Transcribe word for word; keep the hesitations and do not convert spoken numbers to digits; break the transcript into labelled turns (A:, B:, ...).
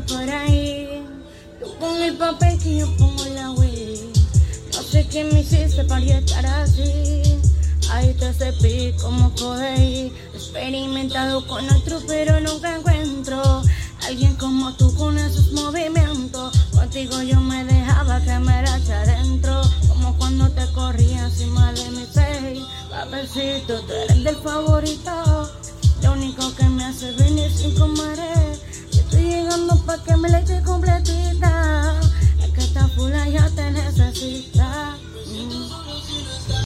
A: por ahí. Tú pon el papel que yo pongo la Wii. No sé qué me hiciste para yo estar así. Ahí te cepillé como Kobe. Experimentado con otro pero nunca encuentro alguien como tú con esos movimientos. Contigo yo me dejaba que me hacia adentro, como cuando te corría encima de mi face. Papelcito, tú eres del favorito, lo único que me hace venir sin comer. Yo estoy llegando pa' que me la eche completita.